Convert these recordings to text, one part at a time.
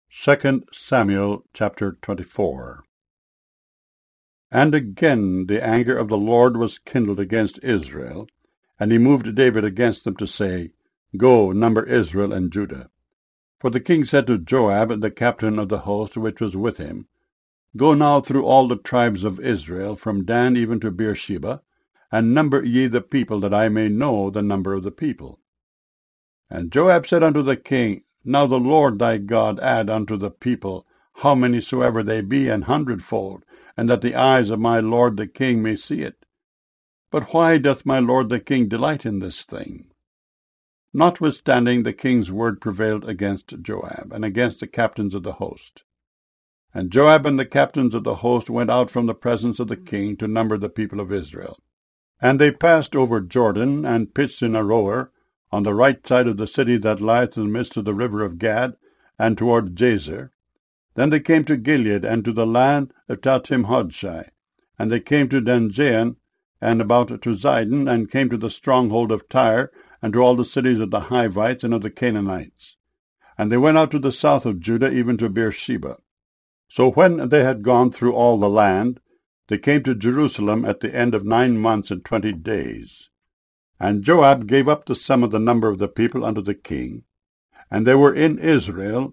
2 Samuel chapter 24. And again the anger of the Lord was kindled against Israel, and he moved David against them to say, Go, number Israel and Judah. For the king said to Joab, the captain of the host which was with him, Go now through all the tribes of Israel, from Dan even to Beersheba, and number ye the people, that I may know the number of the people. And Joab said unto the king, Now the Lord thy God add unto the people how many soever they be, an hundredfold, and that the eyes of my lord the king may see it. But why doth my lord the king delight in this thing? Notwithstanding, the king's word prevailed against Joab, and against the captains of the host. And Joab and the captains of the host went out from the presence of the king to number the people of Israel. And they passed over Jordan, and pitched in Aroer, on the right side of the city that lieth in the midst of the river of Gad, and toward Jazer. Then they came to Gilead, and to the land of Tahtimhodshai. And they came to Danjain, and about to Zidon, and came to the stronghold of Tyre, and to all the cities of the Hivites and of the Canaanites. And they went out to the south of Judah, even to Beersheba. So when they had gone through all the land, they came to Jerusalem at the end of 9 months and 20 days. And Joab gave up the sum of the number of the people unto the king. And there were in Israel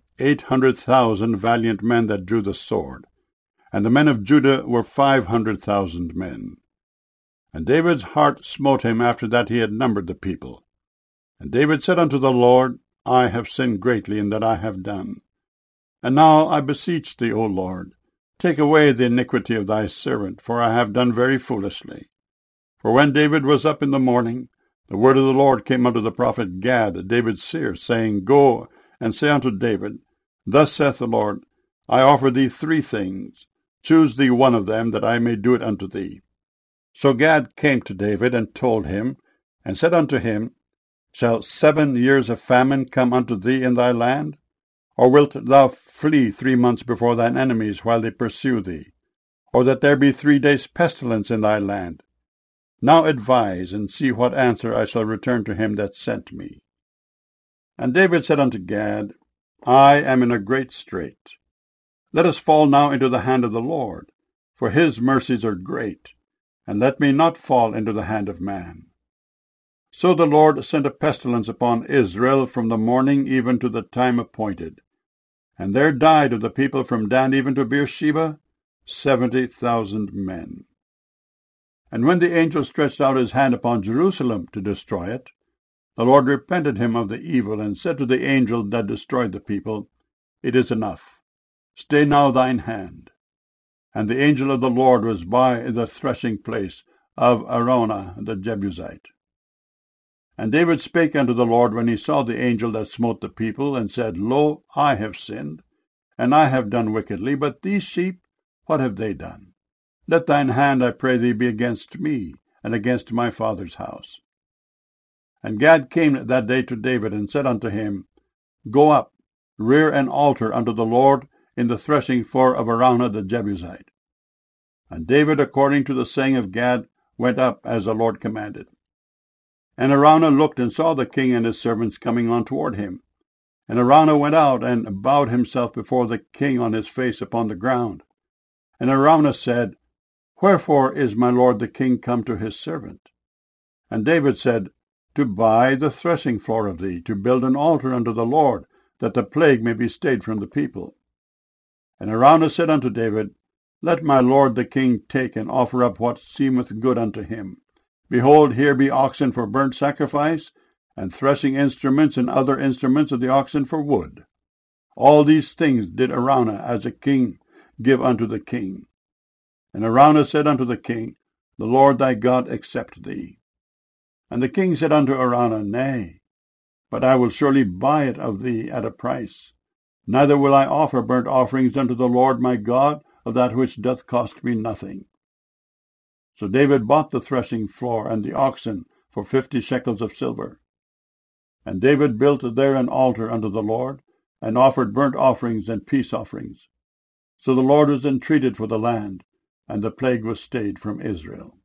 800,000 valiant men that drew the sword, and the men of Judah were 500,000 men. And David's heart smote him after that he had numbered the people. And David said unto the Lord, I have sinned greatly in that I have done. And now I beseech thee, O Lord, take away the iniquity of thy servant, for I have done very foolishly. For when David was up in the morning, the word of the Lord came unto the prophet Gad, David's seer, saying, Go and say unto David, Thus saith the Lord, I offer thee 3 things. Choose thee one of them, that I may do it unto thee. So Gad came to David, and told him, and said unto him, Shall 7 years of famine come unto thee in thy land? Or wilt thou flee 3 months before thine enemies, while they pursue thee? Or that there be 3 days' pestilence in thy land? Now advise, and see what answer I shall return to him that sent me. And David said unto Gad, I am in a great strait. Let us fall now into the hand of the Lord, for his mercies are great, and let me not fall into the hand of man. So the Lord sent a pestilence upon Israel from the morning even to the time appointed. And there died of the people from Dan even to Beersheba 70,000 men. And when the angel stretched out his hand upon Jerusalem to destroy it, the Lord repented him of the evil, and said to the angel that destroyed the people, It is enough. Stay now thine hand. And the angel of the Lord was by the threshing place of Araunah the Jebusite. And David spake unto the Lord when he saw the angel that smote the people, and said, Lo, I have sinned, and I have done wickedly, but these sheep, what have they done? Let thine hand, I pray thee, be against me, and against my father's house. And Gad came that day to David, and said unto him, Go up, rear an altar unto the Lord in the threshing floor of Araunah the Jebusite. And David, according to the saying of Gad, went up as the Lord commanded. And Araunah looked and saw the king and his servants coming on toward him. And Araunah went out and bowed himself before the king on his face upon the ground. And Araunah said, Wherefore is my lord the king come to his servant? And David said, To buy the threshing floor of thee, to build an altar unto the Lord, that the plague may be stayed from the people. And Araunah said unto David, Let my lord the king take and offer up what seemeth good unto him. Behold, here be oxen for burnt sacrifice, and threshing instruments and other instruments of the oxen for wood. All these things did Araunah as a king give unto the king. And Araunah said unto the king, The Lord thy God accept thee. And the king said unto Araunah, Nay, but I will surely buy it of thee at a price. Neither will I offer burnt offerings unto the Lord my God of that which doth cost me nothing. So David bought the threshing floor and the oxen for 50 shekels of silver. And David built there an altar unto the Lord, and offered burnt offerings and peace offerings. So the Lord was entreated for the land, and the plague was stayed from Israel.